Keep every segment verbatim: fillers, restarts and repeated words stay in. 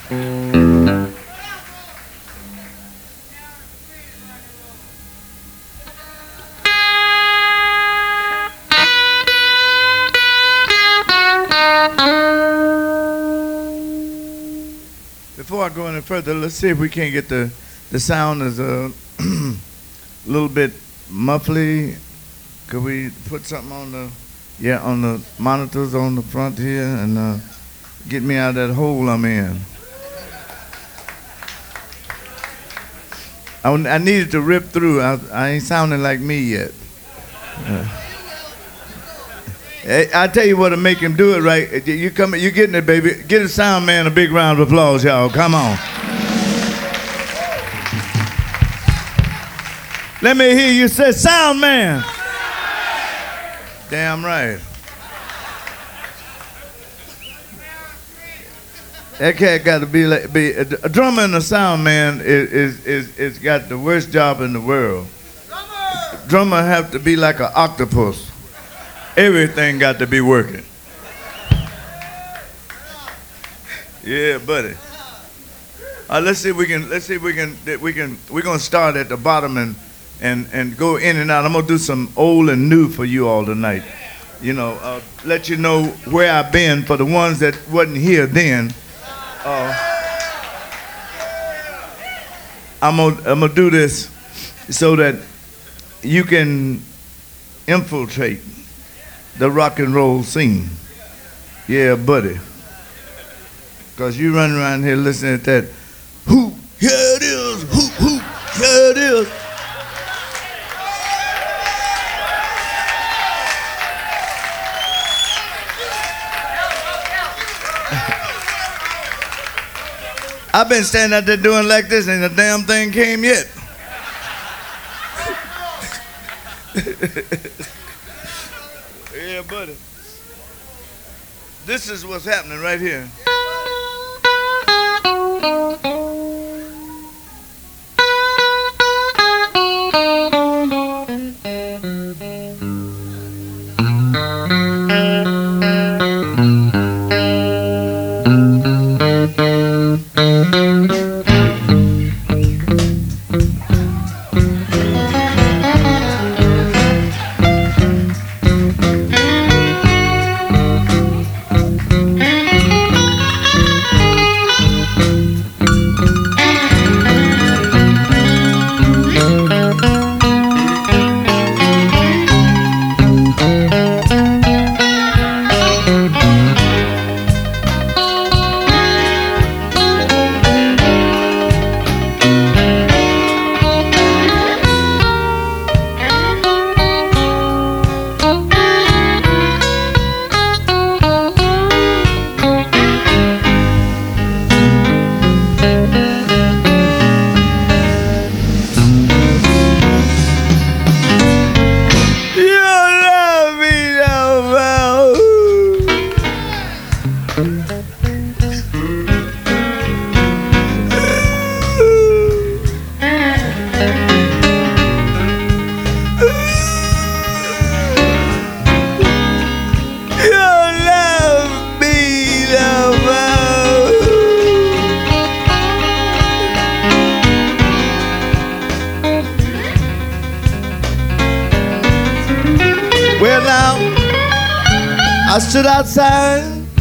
Before I go any further, let's see if we can't get the the sound is a little bit muffly. Could we put something on the yeah on the monitors on the front here and uh, get me out of that hole I'm in? I, I needed to rip through. I, I ain't sounding like me yet. Uh, I, I tell you what'll make him do it right. You come, you getting it, baby. Get a sound man a big round of applause, y'all. Come on. Let me hear you say, sound man. Damn right. That cat got to be like be a, a drummer and a sound man is is is is got the worst job in the world. Drummer, drummer have to be like an octopus. Everything got to be working. Yeah, buddy. Uh, let's see if we can. Let's see if we can. We can. We're gonna start at the bottom and and and go in and out. I'm gonna do some old and new for you all tonight. You know, uh, let you know where I've been for the ones that wasn't here then. Uh, I'm gonna I'm gonna do this so that you can infiltrate the rock and roll scene. Yeah, buddy. Cause you run around here listening to that, whoop, here it is, whoop, whoop, here it is. I've been standing out there doing like this and the damn thing came yet. Yeah, buddy. This is what's happening right here. I stood outside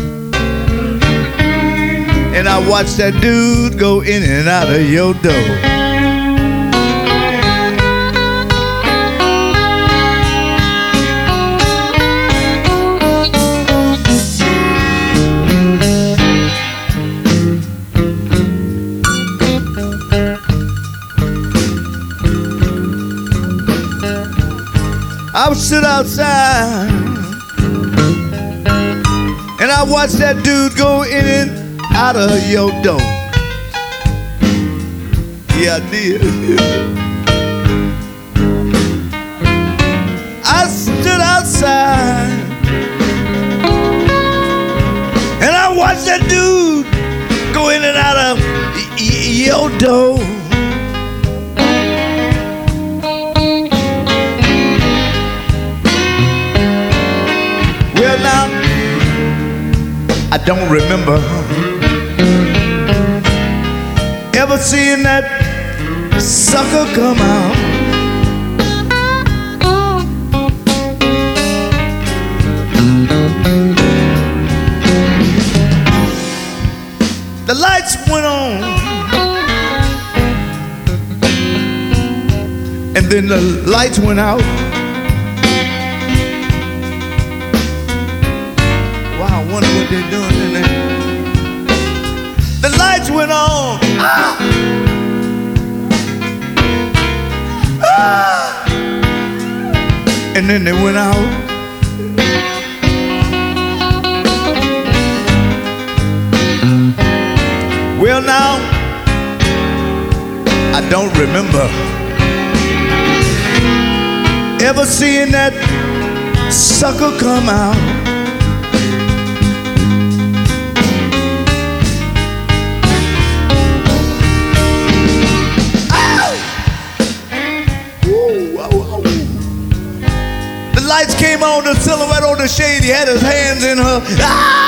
and I watched that dude go in and out of your door. I stood outside and I watched that dude go in and out of your door. Yeah, I did. I stood outside and I watched that dude go in and out of y- y- your door. Well, now I don't remember Ever seen that sucker come out? The lights went on, and then the lights went out. Wow, I wonder what they're doing in there. The lights went on. Ah! Ah! And then they went out. Well, now, I don't remember ever seeing that sucker come out. Ow! Ooh, ow, ow. The lights came on, the silhouette on the shade, he had his hands in her. Ah!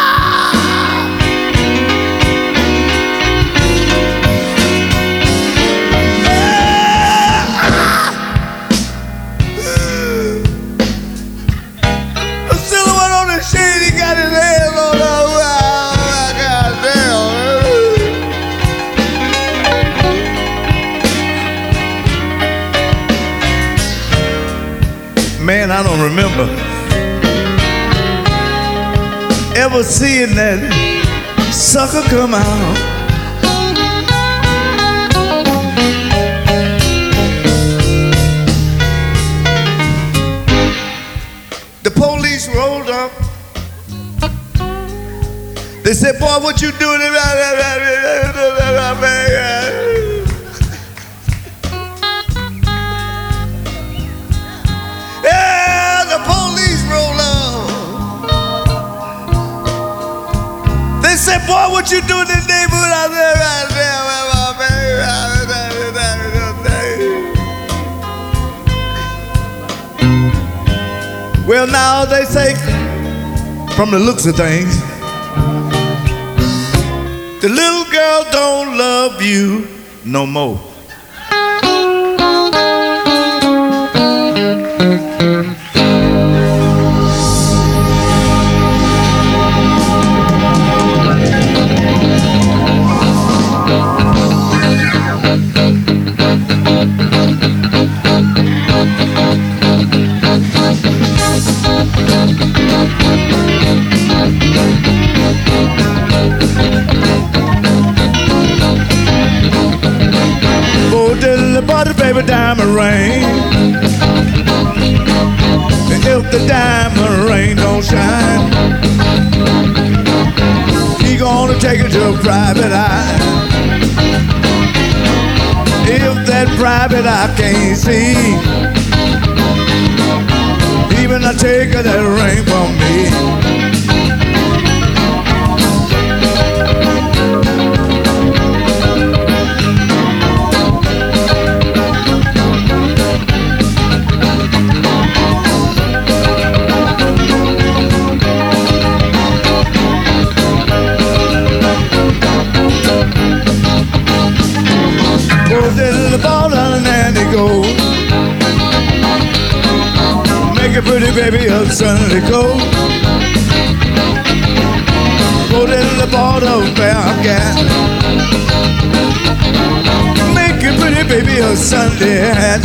Man, I don't remember ever seeing that sucker come out. The police rolled up. They said, boy, what you doing? They said, boy, what you doing in the neighborhood out there right there? Well, now they say, from the looks of things, the little girl don't love you no more. Bought a baby diamond ring. And if the diamond ring don't shine, he gonna take it to a private eye. If that private eye can't see, even I take that ring from me. Make a pretty baby a Sunday coat. Put it in the bottle of Bearcat. Make a pretty baby a Sunday hat.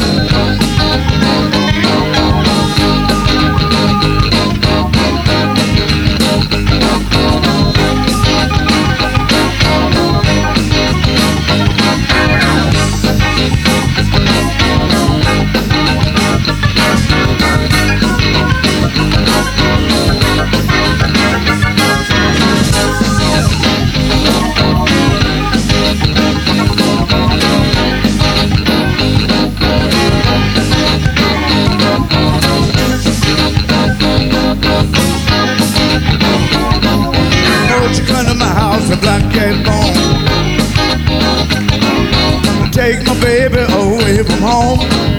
Take my baby away from home.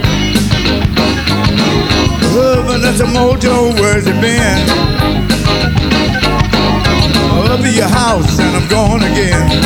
Husband, that's a mojo, where's it been? Up to your house and I'm gone again.